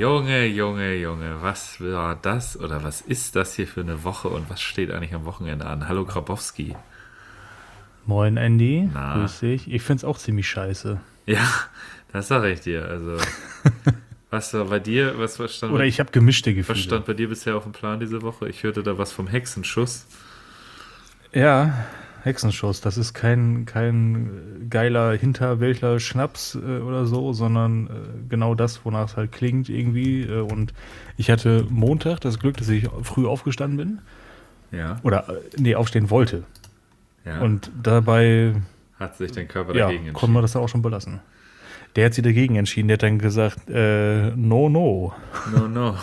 Junge, was war das oder was ist das hier für eine Woche und was steht eigentlich am Wochenende an? Hallo Grabowski. Moin Andy, Na, grüß dich. Ich find's auch ziemlich scheiße. ja, das sage ich dir. Also, was war bei dir, Oder ich habe gemischte was Gefühle. stand bei dir bisher auf dem Plan diese Woche? Ich hörte da was vom Hexenschuss. Ja, Hexenschuss, das ist kein geiler Hinterwäldler Schnaps oder so, sondern genau das, wonach es halt klingt irgendwie. Und ich hatte Montag das Glück, dass ich früh aufgestanden bin. Ja, Oder, nee, aufstehen wollte. ja. Und dabei, Hat sich dein Körper ja, dagegen konnte man entschieden. das dann auch schon belassen. Der hat sich dagegen entschieden, der hat dann gesagt, no, no. No, no.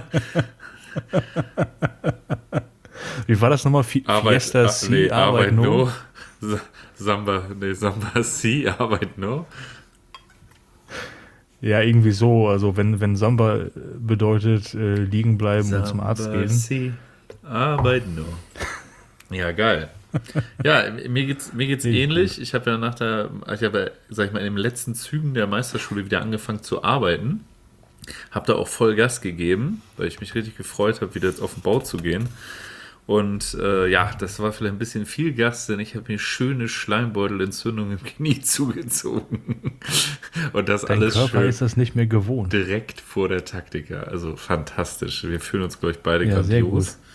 Wie war das nochmal? Fiesta Nee, C, Arbeit Arbeit no? no. Samba C, Arbeit no. Ja, irgendwie so. Also wenn Samba bedeutet liegen bleiben und zum Arzt Samba gehen. C, Arbeit no. Ja, geil. Ja, mir geht's Richtig ähnlich. gut. Ich habe, sag ich mal, in den letzten Zügen der Meisterschule wieder angefangen zu arbeiten. Habe da auch voll Gas gegeben, weil ich mich richtig gefreut habe, wieder jetzt auf den Bau zu gehen. Und ja, das war vielleicht ein bisschen viel Gas, denn ich habe mir schöne Schleimbeutelentzündung im Knie zugezogen. Und das Dein alles Körper schön ist das nicht mehr gewohnt. direkt vor der Taktika. Also fantastisch. Wir fühlen uns, glaube ich, beide Ja, sehr gut. grandios.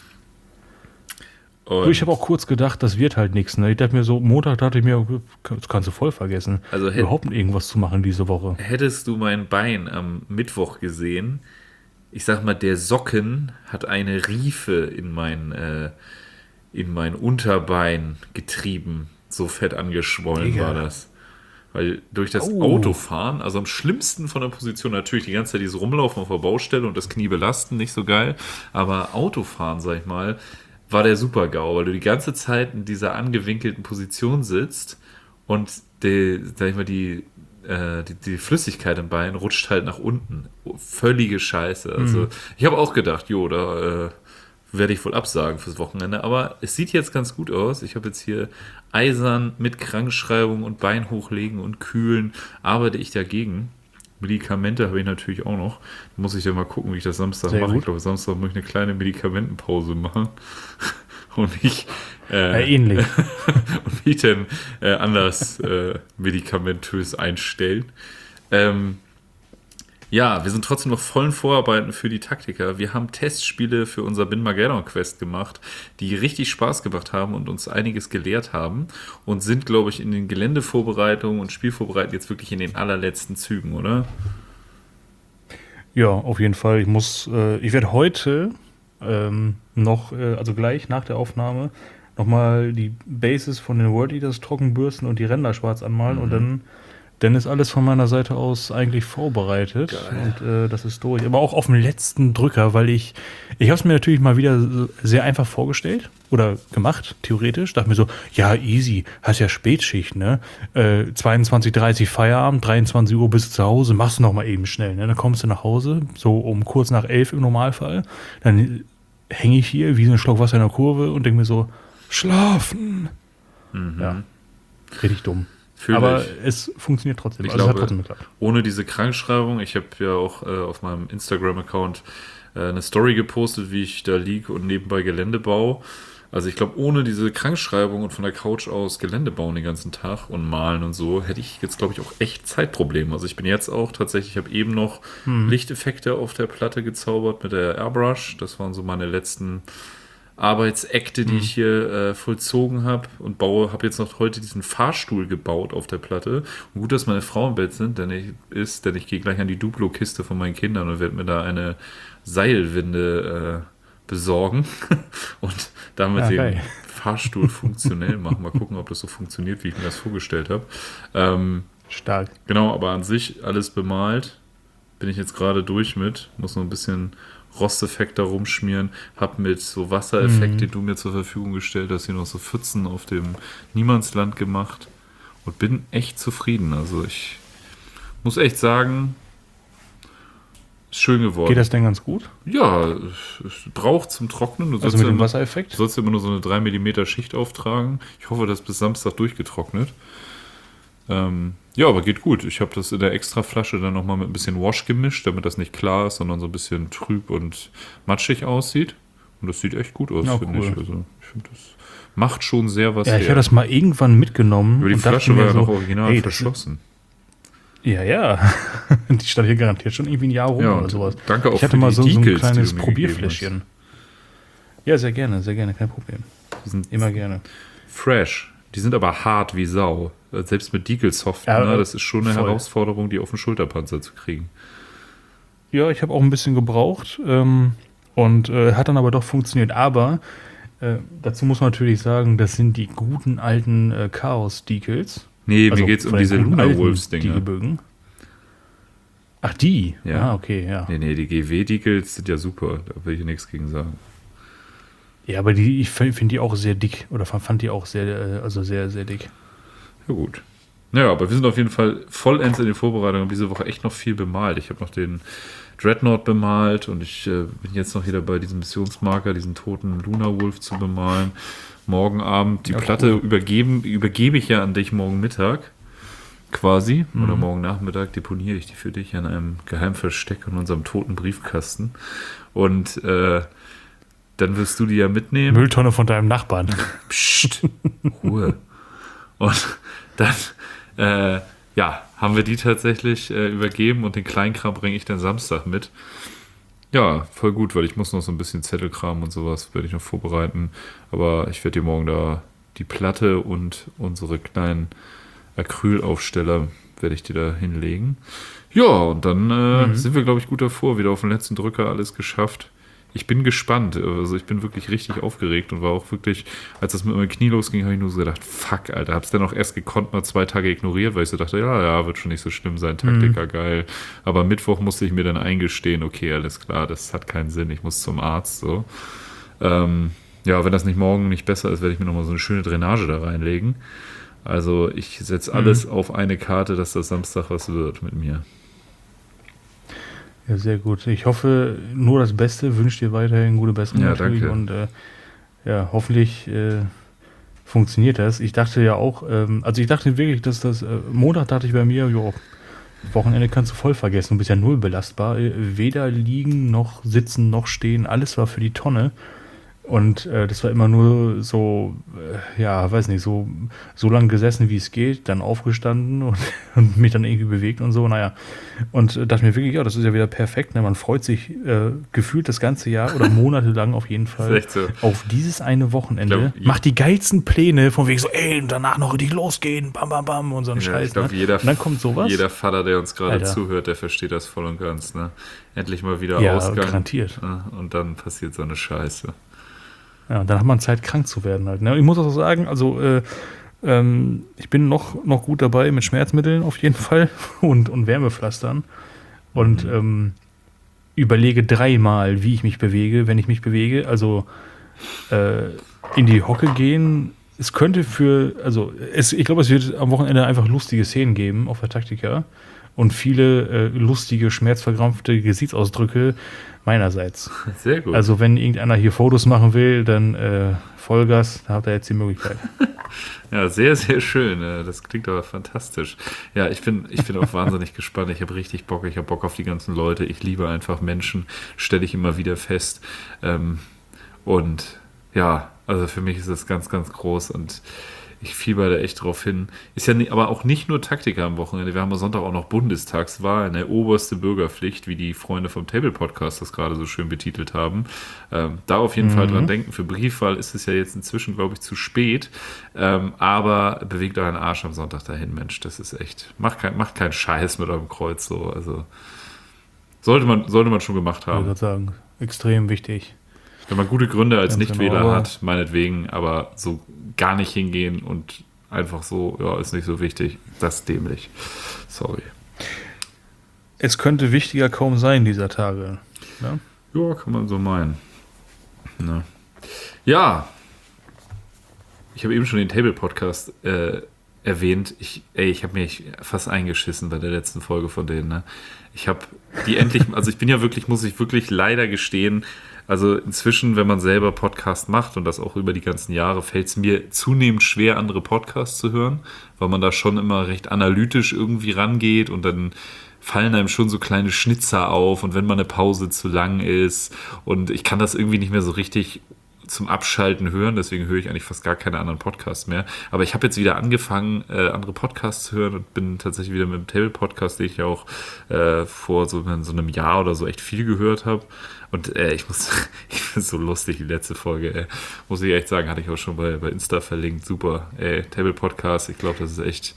Du, ich habe Und auch kurz gedacht, das wird halt nichts. Ne? Ich dachte mir so, Montag dachte ich mir, das kannst du voll vergessen, also überhaupt irgendwas zu machen diese Woche. hättest du mein Bein am Mittwoch gesehen, ich sag mal, der Socken hat eine Riefe in mein Unterbein getrieben. So fett angeschwollen war Digga. das. Weil durch das Oh, Autofahren, also am schlimmsten von der Position, natürlich die ganze Zeit dieses Rumlaufen auf der Baustelle und das Knie belasten, nicht so geil. Aber Autofahren, sag ich mal, war der Super-GAU, weil du die ganze Zeit in dieser angewinkelten Position sitzt und sag ich mal, die Flüssigkeit im Bein rutscht halt nach unten. Völlige Scheiße. Also ich habe auch gedacht, jo, da werde ich wohl absagen fürs Wochenende. Aber es sieht jetzt ganz gut aus. Ich habe jetzt hier eisern mit Krankschreibung und Bein hochlegen und kühlen arbeite ich dagegen. Medikamente habe ich natürlich auch noch. Da muss ich ja mal gucken, wie ich das Samstag sehr mache. Ich gut. glaube, Samstag muss ich eine kleine Medikamentenpause machen. Und ich, Ähnlich. und mich dann anders medikamentös einstellen. Ähm, ja, wir sind trotzdem noch vollen Vorarbeiten für die Taktiker. Wir haben Testspiele für unser Bin Magellan Quest gemacht, die richtig Spaß gemacht haben und uns einiges gelehrt haben und sind, glaube ich, in den Geländevorbereitungen und Spielvorbereitungen jetzt wirklich in den allerletzten Zügen, oder? Ja, auf jeden Fall. Ich werde heute noch, also gleich nach der Aufnahme, nochmal die Bases von den World Eaters trockenbürsten und die Ränder schwarz anmalen und dann ist alles von meiner Seite aus eigentlich vorbereitet Geil. und das ist durch. Aber auch auf dem letzten Drücker, weil ich habe es mir natürlich mal wieder sehr einfach vorgestellt oder gemacht, theoretisch. Dachte mir so, ja, easy, hast ja Spätschicht, ne? 22:30 Feierabend, 23 Uhr bist du zu Hause, machst du noch mal eben schnell, ne? Dann kommst du nach Hause, so um kurz nach 11 im Normalfall. Dann hänge ich hier wie so ein Schluck Wasser in der Kurve und denke mir so, schlafen. Ja, richtig dumm. Fühle Aber ich. es funktioniert trotzdem. Ich Also es hat glaube, trotzdem geklappt. ohne diese Krankschreibung, ich habe ja auch auf meinem Instagram-Account eine Story gepostet, wie ich da liege und nebenbei Gelände baue. Also ich glaube, ohne diese Krankschreibung und von der Couch aus Gelände bauen den ganzen Tag und malen und so, hätte ich jetzt, glaube ich, auch echt Zeitprobleme. Also ich bin jetzt auch tatsächlich, ich habe eben noch Lichteffekte auf der Platte gezaubert mit der Airbrush. Das waren so meine letzten Arbeitsekte, die ich hier vollzogen habe und habe jetzt noch heute diesen Fahrstuhl gebaut auf der Platte. Und gut, dass meine Frau im Bett denn ich gehe gleich an die Duplo-Kiste von meinen Kindern und werde mir da eine Seilwinde besorgen und damit Ja, den geil. Fahrstuhl funktionell machen. Mal gucken, ob das so funktioniert, wie ich mir das vorgestellt habe. Stark. Genau, aber an sich alles bemalt. Bin ich jetzt gerade durch mit. Muss noch ein bisschen Rosteffekt da rumschmieren. Hab mit so Wassereffekt, die du mir zur Verfügung gestellt hast, hier noch so Pfützen auf dem Niemandsland gemacht. Und bin echt zufrieden. Also ich muss echt sagen, ist schön Geht geworden. das denn ganz gut? Ja, es braucht zum Trocknen. Du Also sollst mit ja dem immer, Wassereffekt? immer nur so eine 3 mm Schicht auftragen. Ich hoffe, das ist bis Samstag durchgetrocknet. Ja, aber geht gut. Ich habe das in der Extraflasche dann nochmal mit ein bisschen Wash gemischt, damit das nicht klar ist, sondern so ein bisschen trüb und matschig aussieht. Und das sieht echt gut aus, Ja, finde cool. ich. Also ich finde, das macht schon sehr was Ja, ich her. habe das mal irgendwann mitgenommen. Aber die und dachte Flasche mir war ja so, noch original ey, das- verschlossen. Ja. Die stand hier garantiert schon irgendwie ein Jahr rum Ja, oder und sowas. danke auch Ich hatte für mal die so ein Decals, kleines die du mir Probierfläschchen. Ja, sehr gerne, kein Problem. Die sind Immer gerne. fresh. Die sind aber hart wie Sau. Selbst mit Deagle-Soft, Ja, ne, das ist schon eine voll. Herausforderung, die auf den Schulterpanzer zu kriegen. Ja, ich habe auch ein bisschen gebraucht und hat dann aber doch funktioniert. Aber dazu muss man natürlich sagen, das sind die guten alten Chaos-Decals. Nee, Also mir geht's um von den diese guten Luna alten Wolves-Dinger. Diegelbögen. Ach, die? Ja. Ah, okay, ja. Nee, die GW-Deagles sind ja super. Da will ich nichts gegen sagen. Ja, aber ich finde die auch sehr dick. Oder fand die auch sehr, also sehr, sehr dick. Ja, gut. Naja, aber wir sind auf jeden Fall vollends in den Vorbereitungen. Diese Woche echt noch viel bemalt. Ich habe noch den Dreadnought bemalt und ich bin jetzt noch hier dabei, diesen Missionsmarker, diesen toten Luna Wolf zu bemalen. Morgen Abend die Ja, Platte cool. übergebe ich ja an dich morgen Mittag. Quasi. Oder morgen Nachmittag deponiere ich die für dich an einem Geheimversteck in unserem toten Briefkasten. Und dann wirst du die ja mitnehmen. Mülltonne von deinem Nachbarn. Psst, Ruhe. Und dann, haben wir die tatsächlich übergeben und den Kleinkram bringe ich dann Samstag mit. Ja, voll gut, weil ich muss noch so ein bisschen Zettelkram und sowas werde ich noch vorbereiten. Aber ich werde dir morgen da die Platte und unsere kleinen Acrylaufsteller werde ich dir da hinlegen. Ja, und dann sind wir, glaube ich, gut davor. Wieder auf den letzten Drücker alles geschafft. Ich bin gespannt. Also ich bin wirklich richtig aufgeregt und war auch wirklich, als das mit meinem Knie losging, habe ich nur so gedacht, fuck, Alter. Hab's dann auch erst gekonnt, mal 2 Tage ignoriert, weil ich so dachte, ja, wird schon nicht so schlimm sein. Taktiker, geil. Aber Mittwoch musste ich mir dann eingestehen, okay, alles klar, das hat keinen Sinn. Ich muss zum Arzt, so. Wenn das nicht morgen nicht besser ist, werde ich mir nochmal so eine schöne Drainage da reinlegen. Also ich setze alles auf eine Karte, dass das Samstag was wird mit mir. Ja, sehr gut. Ich hoffe nur das Beste, wünsche dir weiterhin gute Besserung Ja, natürlich danke. und hoffentlich funktioniert das. Ich dachte ja auch, ich dachte wirklich, dass Montag dachte ich bei mir, jo, Wochenende kannst du voll vergessen, du bist ja null belastbar. Weder liegen noch sitzen noch stehen, alles war für die Tonne. Und das war immer nur so, weiß nicht, so lange gesessen, wie es geht, dann aufgestanden und mich dann irgendwie bewegt und so, naja. Und dachte mir wirklich, ja, das ist ja wieder perfekt, ne? Man freut sich gefühlt das ganze Jahr oder monatelang auf jeden Fall Ist echt so. auf dieses eine Wochenende. Ich glaub, Macht die geilsten Pläne, von wegen so, ey, und danach noch richtig losgehen, bam, bam, bam und so ein Ja, Scheiß. ich glaube, Ne? Und dann kommt sowas. jeder Vater, der uns gerade Alter. zuhört, der versteht das voll und ganz. Ne? Endlich mal wieder Ja, Ausgang. garantiert. Ne? Und dann passiert so eine Scheiße. Ja, und dann hat man Zeit, krank zu werden halt. Ne? Ich muss auch sagen, also ich bin noch gut dabei mit Schmerzmitteln auf jeden Fall und Wärmepflastern und überlege 3-mal, wie ich mich bewege, wenn ich mich bewege. Also in die Hocke gehen. Es könnte ich glaube, es wird am Wochenende einfach lustige Szenen geben auf der Taktika und viele lustige, schmerzverkrampfte Gesichtsausdrücke meinerseits. Sehr gut. Also wenn irgendeiner hier Fotos machen will, dann Vollgas, da habt ihr jetzt die Möglichkeit. Ja, sehr, sehr schön. Das klingt aber fantastisch. Ja, ich bin auch wahnsinnig gespannt. Ich habe richtig Bock. Ich habe Bock auf die ganzen Leute. Ich liebe einfach Menschen, stelle ich immer wieder fest. Und ja, also für mich ist das ganz, ganz groß und ich fieber da echt drauf hin. Ist ja aber auch nicht nur Taktika am Wochenende. Wir haben am Sonntag auch noch Bundestagswahl, eine oberste Bürgerpflicht, wie die Freunde vom Table Podcast das gerade so schön betitelt haben. Da auf jeden Fall dran denken. Für Briefwahl ist es ja jetzt inzwischen, glaube ich, zu spät. Aber bewegt euren Arsch am Sonntag dahin, Mensch. Das ist echt. Macht keinen Scheiß mit eurem Kreuz so. Also sollte man schon gemacht Ich würde haben. gerade sagen, extrem wichtig. Wenn man gute Gründe als Ganz Nichtwähler genau, aber- hat, meinetwegen, aber so gar nicht hingehen und einfach so, ja, ist nicht so wichtig. Das ist dämlich. Sorry. Es könnte wichtiger kaum sein dieser Tage. Ne? Ja, kann man so meinen. Ne. Ja. Ich habe eben schon den Table-Podcast erwähnt. Ich habe mich fast eingeschissen bei der letzten Folge von denen. Ne? Ich habe die endlich, also ich bin ja wirklich, muss ich wirklich leider gestehen, Also inzwischen, wenn man selber Podcast macht und das auch über die ganzen Jahre, fällt es mir zunehmend schwer, andere Podcasts zu hören, weil man da schon immer recht analytisch irgendwie rangeht und dann fallen einem schon so kleine Schnitzer auf und wenn mal eine Pause zu lang ist und ich kann das irgendwie nicht mehr so richtig zum Abschalten hören, deswegen höre ich eigentlich fast gar keine anderen Podcasts mehr. Aber ich habe jetzt wieder angefangen, andere Podcasts zu hören und bin tatsächlich wieder mit dem Table-Podcast, den ich ja auch vor so einem Jahr oder so echt viel gehört habe. Und ich finde es so lustig, die letzte Folge, muss ich echt sagen, hatte ich auch schon bei Insta verlinkt. Super, Table-Podcast, ich glaube, das ist echt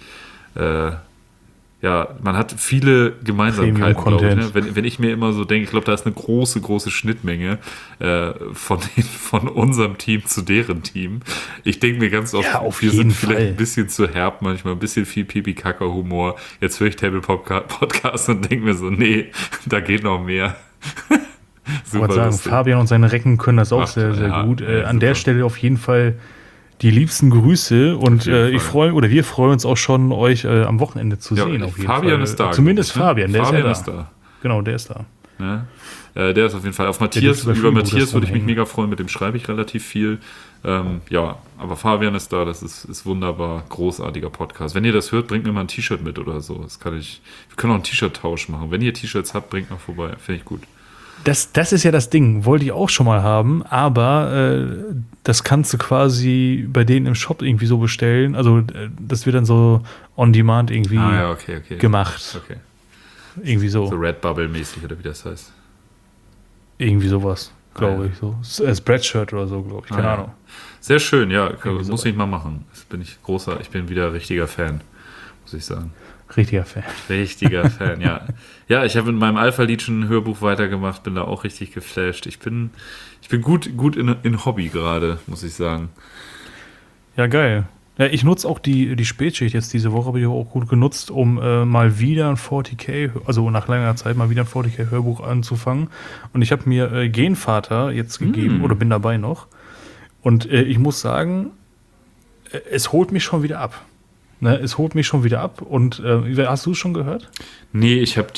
ja, man hat viele Gemeinsamkeiten, glaube ich. Ne? Wenn ich mir immer so denke, ich glaube, da ist eine große, große Schnittmenge von unserem Team zu deren Team. Ich denke mir ganz oft, wir sind vielleicht ein bisschen zu herb manchmal, ein bisschen viel Pipi-Kaka-Humor. Jetzt höre ich Table-Podcast und denke mir so, nee, da geht noch mehr. Ich wollte sagen, Fabian und seine Recken können das auch sehr, sehr gut. An der Stelle auf jeden Fall die liebsten Grüße und wir freuen uns auch schon, euch am Wochenende zu sehen. Auf jeden Fabian Fall. Ist da. Zumindest Fabian, der Fabian ist ja da. Genau, der ist da. Ja, der ist auf jeden Fall. Über Matthias würde ich mich mega freuen, mit dem schreibe ich relativ viel. Aber Fabian ist da, das ist wunderbar, großartiger Podcast. Wenn ihr das hört, bringt mir mal ein T-Shirt mit oder so. Wir können auch einen T-Shirt-Tausch machen. Wenn ihr T-Shirts habt, bringt mal vorbei. Finde ich gut. Das ist ja das Ding, wollte ich auch schon mal haben, aber das kannst du quasi bei denen im Shop irgendwie so bestellen. Also das wird dann so on demand irgendwie gemacht. Okay. Irgendwie so. So Redbubble-mäßig oder wie das heißt. Irgendwie sowas, glaube ich. So. Spreadshirt oder so, glaube ich. Keine Ahnung. Sehr schön, ja. Muss ich mal machen. Ich bin wieder richtiger Fan, muss ich sagen. Richtiger Fan, ja. Ja, ich habe in meinem Alpha-Lied schon ein Hörbuch weitergemacht, bin da auch richtig geflasht. Ich bin gut in Hobby gerade, muss ich sagen. Ja, geil. Ja, ich nutze auch die Spätschicht jetzt diese Woche, habe ich auch gut genutzt, um mal wieder ein 40k, also nach langer Zeit mal wieder ein 40k-Hörbuch anzufangen. Und ich habe mir Genvater jetzt gegeben, oder bin dabei noch. Und ich muss sagen, es holt mich schon wieder ab. Ne, es holt mich schon wieder ab. Und hast du es schon gehört? Nee, ich habe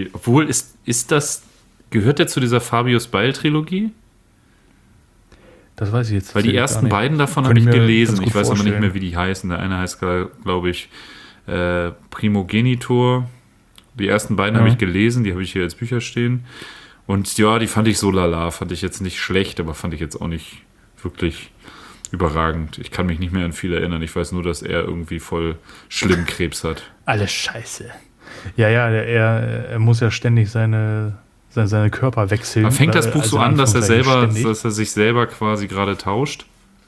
gehört der zu dieser Fabius Beil-Trilogie? Das weiß ich jetzt. Weil die ersten beiden davon habe ich gelesen. Ich weiß aber nicht mehr, wie die heißen. Der eine heißt, glaube ich, Primogenitor. Die ersten beiden habe ich gelesen, die habe ich hier als Bücher stehen. Und ja, die fand ich so lala. Fand ich jetzt nicht schlecht, aber fand ich jetzt auch nicht wirklich überragend. Ich kann mich nicht mehr an viel erinnern. Ich weiß nur, dass er irgendwie voll schlimm Krebs hat. Alles scheiße. Ja, er muss ja ständig seine Körper wechseln. Aber fängt das Buch so an, dass er sich selber quasi gerade tauscht?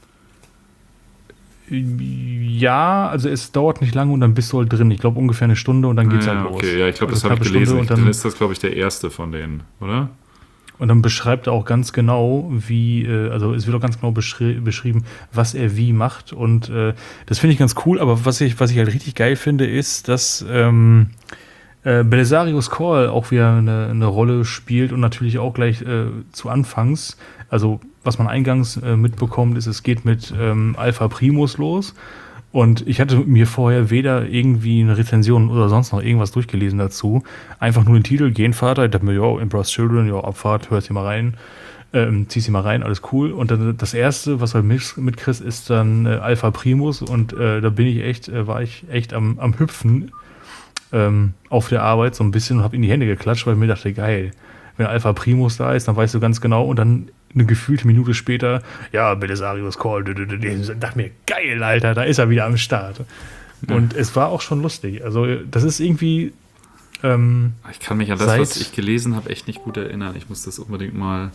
Ja, also es dauert nicht lange und dann bist du halt drin. Ich glaube ungefähr eine Stunde und dann geht's halt los. Okay, ja, ich glaube, das habe ich gelesen. Dann ist das, glaube ich, der erste von denen, oder? Und dann beschreibt er auch ganz genau, also es wird auch ganz genau beschrieben, was er wie macht. Und das finde ich ganz cool. Aber was ich halt richtig geil finde, ist, dass Belisarius Cawl auch wieder eine Rolle spielt und natürlich auch gleich zu Anfangs. Also was man eingangs mitbekommt, ist, es geht mit Alpha Primus los. Und ich hatte mir vorher weder irgendwie eine Rezension oder sonst noch irgendwas durchgelesen dazu. Einfach nur den Titel, Genvater. Ich dachte mir, ja, Emperor's Children, ja, Abfahrt, hörst dir mal rein. Ziehst dir mal rein, alles cool. Und dann das erste, was du halt mitkriegst, ist dann Alpha Primus. Und da war ich echt am Hüpfen auf der Arbeit so ein bisschen und habe in die Hände geklatscht, weil ich mir dachte, geil, wenn Alpha Primus da ist, dann weißt du ganz genau. Und dann eine gefühlte Minute später, ja, Belisarius Cawl, dachte mir, geil, Alter, da ist er wieder am Start. Ja. Und es war auch schon lustig. Also das ist irgendwie ich kann mich an das, was ich gelesen habe, echt nicht gut erinnern. Ich muss das unbedingt mal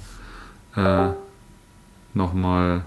nochmal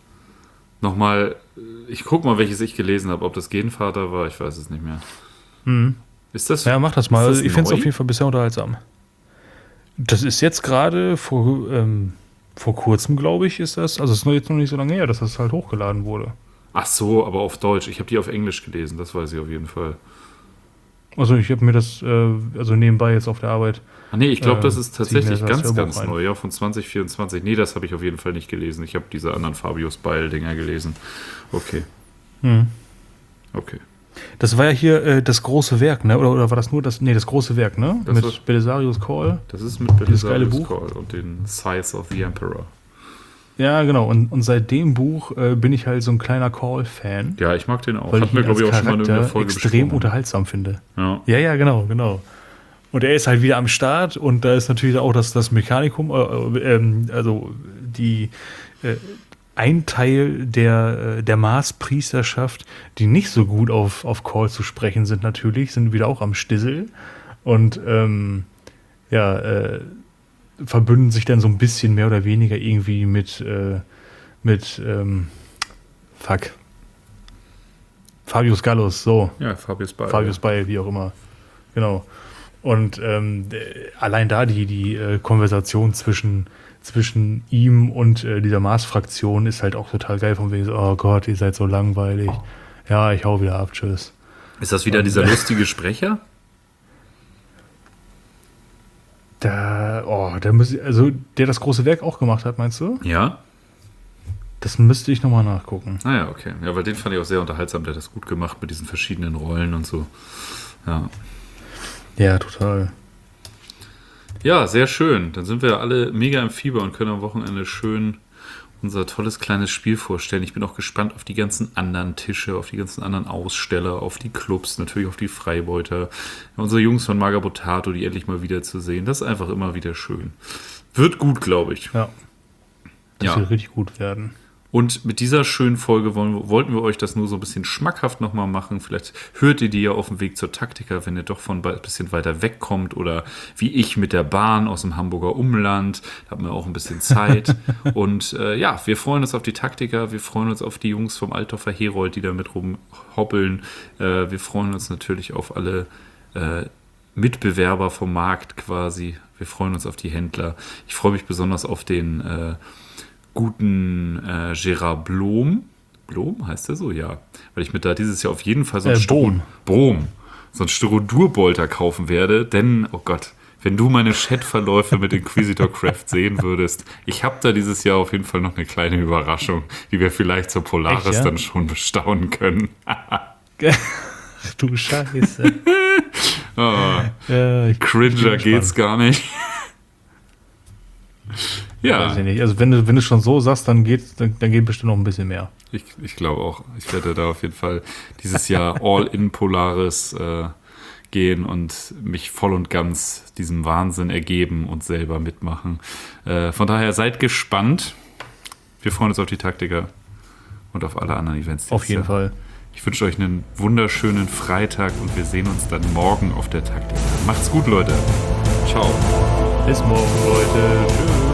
ich guck mal, welches ich gelesen habe. Ob das Genvater war, ich weiß es nicht mehr. Ist das? Ja, mach das mal. Ich finde es auf jeden Fall bisher unterhaltsam. Das ist jetzt gerade vor kurzem, glaube ich, ist das. Also es ist jetzt noch nicht so lange her, dass das halt hochgeladen wurde. Ach so, aber auf Deutsch. Ich habe die auf Englisch gelesen, das weiß ich auf jeden Fall. Also ich habe mir das nebenbei jetzt auf der Arbeit. Nee, ich glaube, das ist tatsächlich ganz neu, ja, von 2024. Nee, das habe ich auf jeden Fall nicht gelesen. Ich habe diese anderen Fabius Beil-Dinger gelesen. Okay. Okay. Das war ja hier das große Werk, ne? Oder war das nur das? Nee, das große Werk, ne? Das mit war- Belisarius Call. Das ist mit Dieses geile Belisarius Buch. Call und den Size of the Emperor. Ja, genau. Und seit dem Buch bin ich halt so ein kleiner Call-Fan. Ja, ich mag den auch. Weil Hatten wir, ich ihn glaube ich, als auch schon mal in einer Charakter Folge extrem besprochen. unterhaltsam finde. Ja. Ja, genau. Und er ist halt wieder am Start und da ist natürlich auch das Mechanikum, also die ein Teil der Mars-Priesterschaft, die nicht so gut auf Call zu sprechen sind natürlich, sind wieder auch am Stissel und verbünden sich dann so ein bisschen mehr oder weniger irgendwie mit Fabius Gallus, so. Ja, Fabius Ball. Fabius Bay, wie auch immer. Genau. Und allein da die Konversation zwischen ihm und dieser Mars-Fraktion ist halt auch total geil, von wegen so, oh Gott, ihr seid so langweilig. Ja, ich hau wieder ab, tschüss. Ist das wieder dieser lustige Sprecher? Der das große Werk auch gemacht hat, meinst du? Ja. Das müsste ich nochmal nachgucken. Ah ja, okay. Ja, weil den fand ich auch sehr unterhaltsam. Der hat das gut gemacht mit diesen verschiedenen Rollen und so. Ja. Ja, total. Ja, sehr schön. Dann sind wir alle mega im Fieber und können am Wochenende schön unser tolles kleines Spiel vorstellen. Ich bin auch gespannt auf die ganzen anderen Tische, auf die ganzen anderen Aussteller, auf die Clubs, natürlich auf die Freibeuter. Unsere Jungs von Magabotato, die endlich mal wieder zu sehen. Das ist einfach immer wieder schön. Wird gut, glaube ich. Ja. Das Ja. wird richtig gut werden. Und mit dieser schönen Folge wollten wir euch das nur so ein bisschen schmackhaft nochmal machen. Vielleicht hört ihr die ja auf dem Weg zur Taktika, wenn ihr doch von ein bisschen weiter wegkommt oder wie ich mit der Bahn aus dem Hamburger Umland. Da haben wir auch ein bisschen Zeit. Und wir freuen uns auf die Taktika. Wir freuen uns auf die Jungs vom Altdorfer Herold, die da mit rumhoppeln. Wir freuen uns natürlich auf alle Mitbewerber vom Markt quasi. Wir freuen uns auf die Händler. Ich freue mich besonders auf den guten Gerard Blom. Blom heißt der so? Ja. Weil ich mir da dieses Jahr auf jeden Fall so einen Bohm. so einen Styrodurbolter kaufen werde. Denn, oh Gott, wenn du meine Chatverläufe mit Inquisitor Craft sehen würdest, ich habe da dieses Jahr auf jeden Fall noch eine kleine Überraschung, die wir vielleicht zur Polaris Echt, ja? dann schon bestaunen können. Ach du Scheiße. Cringer geht's gar nicht. Ja. Weiß ich nicht. Also wenn du schon so sagst, dann geht bestimmt noch ein bisschen mehr. Ich glaube auch. Ich werde da auf jeden Fall dieses Jahr all in Polaris gehen und mich voll und ganz diesem Wahnsinn ergeben und selber mitmachen. Von daher seid gespannt. Wir freuen uns auf die Taktiker und auf alle anderen Events. Auf jeden Fall. Ich wünsche euch einen wunderschönen Freitag und wir sehen uns dann morgen auf der Taktika. Macht's gut, Leute. Ciao. Bis morgen, Leute. Tschüss.